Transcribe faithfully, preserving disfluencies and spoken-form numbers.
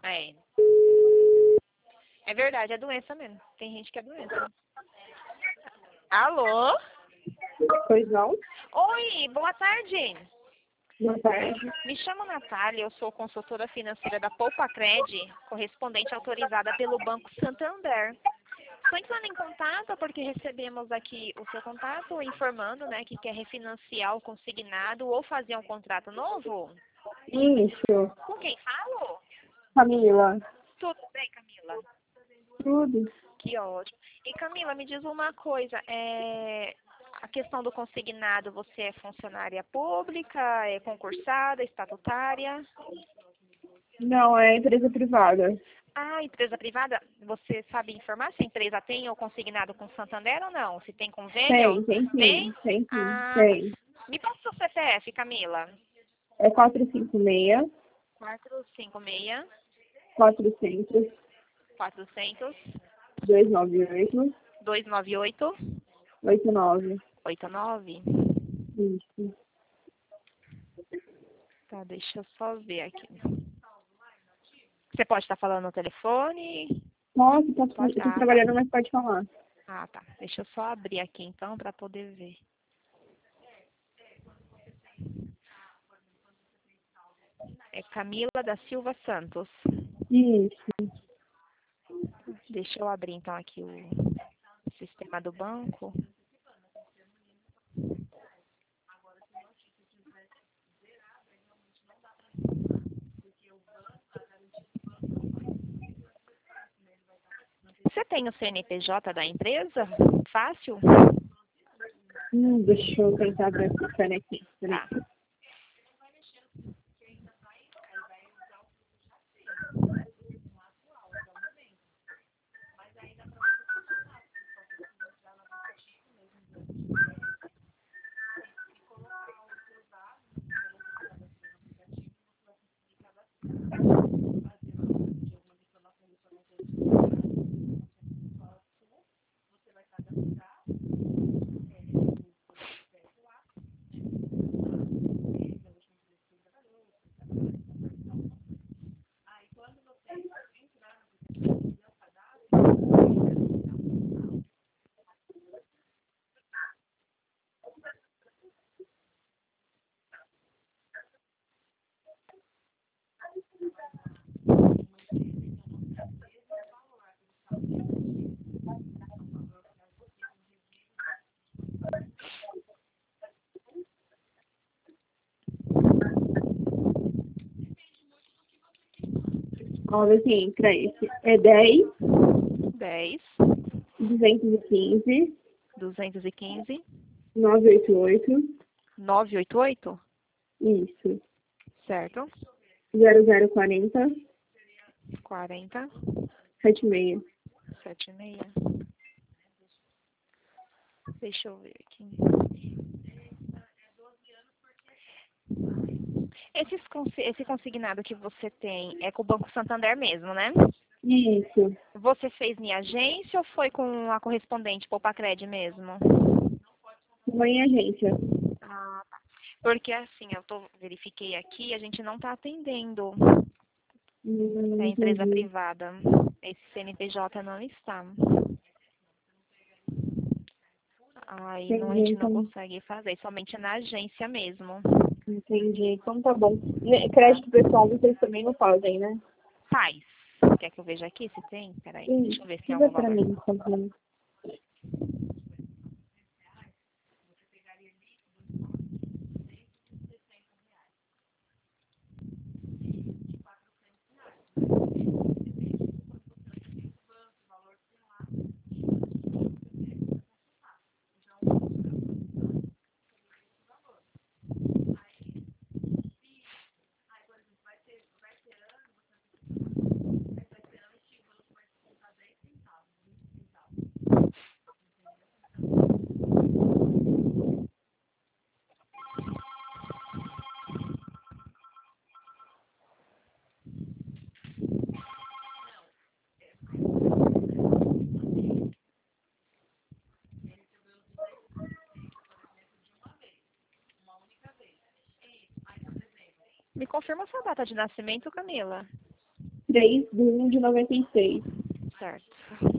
É. É verdade, é doença mesmo. Tem gente que é doença. Alô? Pois não? Oi, boa tarde. Boa tarde. Me chamo Natália, eu sou consultora financeira da Poupa Cred, correspondente autorizada pelo Banco Santander. Estou entrando em contato porque recebemos aqui o seu contato informando, né, que quer refinanciar o consignado ou fazer um contrato novo. Isso. Com quem falo? Camila. Tudo bem, Camila? Tudo. Que ótimo. E Camila, me diz uma coisa, é... a questão do consignado, você é funcionária pública, é concursada, estatutária? Não, é empresa privada. Ah, empresa privada, você sabe informar se a empresa tem ou consignado com Santander ou não? Se tem convênio? Tem, tem Tem? sim. Tem sim. Ah, Tem. me passa o seu C P F, Camila. É quatro cinco seis, quatro cinco seis, quatrocentos, quatrocentos, duzentos e noventa e oito, duzentos e noventa e oito, oitenta e nove. oitenta e nove. Isso. Tá, deixa eu só ver aqui. Você pode estar falando no telefone? Nossa, tá, Pode? eu tô Ah, tá. trabalhando, mas pode falar. Ah, tá. Deixa eu só abrir aqui então para poder ver. É Camila da Silva Santos. Isso. Deixa eu abrir então aqui o sistema do banco. Você tem o C N P J da empresa? Fácil? Hum, deixa eu tentar ver se tá aqui. Peraí. Tá. Olha assim, pra esse. É dez, dez, duzentos e quinze, duzentos e quinze, novecentos e oitenta e oito. novecentos e oitenta e oito. Isso. Certo? zero zero quarenta, quarenta, setenta e seis. setenta e seis. Deixa eu ver aqui. Esses, consi- esse consignado que você tem é com o Banco Santander mesmo, né? Isso. Você fez em agência ou foi com a correspondente Poupacred mesmo? Uma em agência. Ah, tá. Porque assim, eu tô, verifiquei aqui, a gente não está atendendo. Hum, É empresa entendi. privada. Esse C N P J não está. Aí não, a Entendi, gente não então. consegue fazer, somente na agência mesmo. Entendi. Então tá bom. Ne- Tá? Crédito pessoal vocês também não fazem, né? Faz. Quer que eu veja aqui se tem? Peraí, Sim. deixa eu ver se tem Diga algum pra valor. mim, por favor. Me confirma sua data de nascimento, Camila. três de um de noventa e seis. Certo.